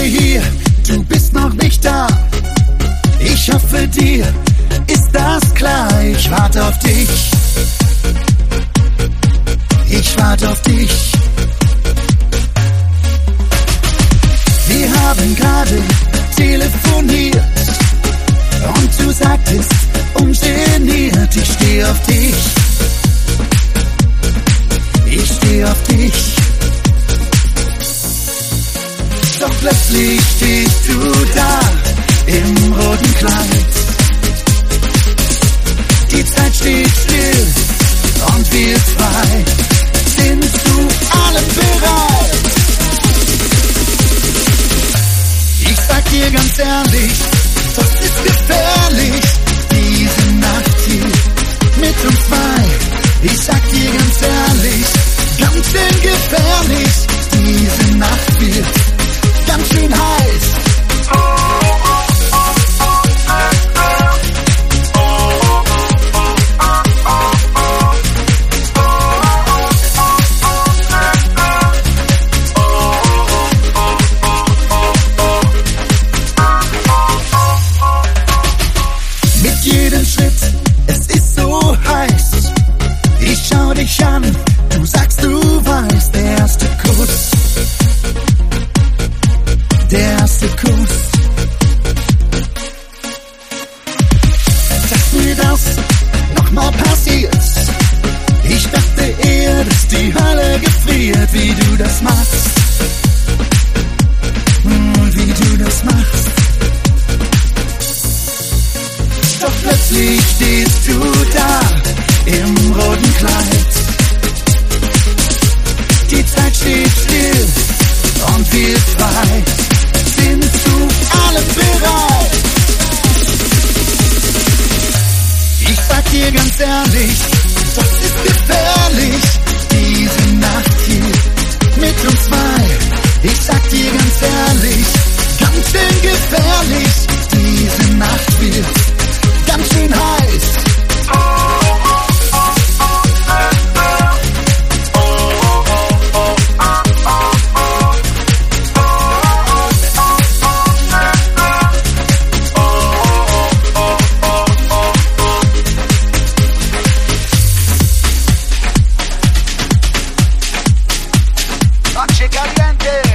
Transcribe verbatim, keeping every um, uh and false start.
hier, du bist noch nicht da. Ich hoffe, dir ist das klar. Ich warte auf dich. Ich warte auf dich. Wir haben gerade telefoniert und du sagtest ungeniert, ich steh auf dich. Ich steh auf dich. Doch plötzlich stehst du da im roten Kleid. Die Zeit steht still und wir zwei sind zu allem bereit. Ich sag dir ganz ehrlich, das ist gefährlich, diese Nacht hier mit uns zwei. Ich sag dir ganz ehrlich, ganz schön gefährlich, diese Nacht wird ganz schön heiß. Mit jedem Schritt, es ist so heiß. Ich schau dich an, du sagst, du weißt, der erste Kuss. Der erste Kuss. Dass mir das nochmal passiert. Ich dachte eher, dass die Hölle gefriert, wie du das machst. Und wie du das machst. Doch plötzlich stehst du da im roten Kleid. Die Zeit steht still und wir zwei sind zu allem bereit. Ich sag dir ganz ehrlich, das ist gefährlich, diese Nacht hier mit uns zwei. Ich sag dir ganz ehrlich, ganz schön gefährlich, diese Nacht wird ganz schön heiß. Noche caliente.